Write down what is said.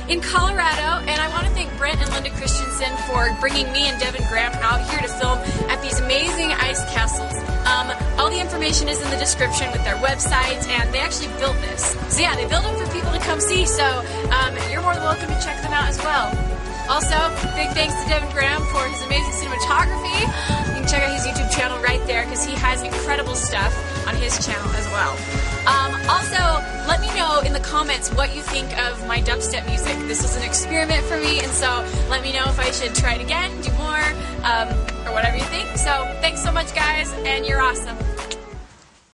in Colorado, and I want to thank Brent and Linda Christensen for bringing me and Devin Graham out here to film at these amazing ice castles. All the information is in the description with their website, and they actually built this. So yeah, they built them for people to come see, so you're more than welcome to check them out as well. Also, big thanks to Devin Graham for his amazing cinematography. You can check out his YouTube channel right there because he has incredible stuff on his channel as well. Also, let me know in the comments what you think of my dubstep music. This was an experiment for me, and so let me know if I should try it again, do more, or whatever you think. So thanks so much, guys, and you're awesome.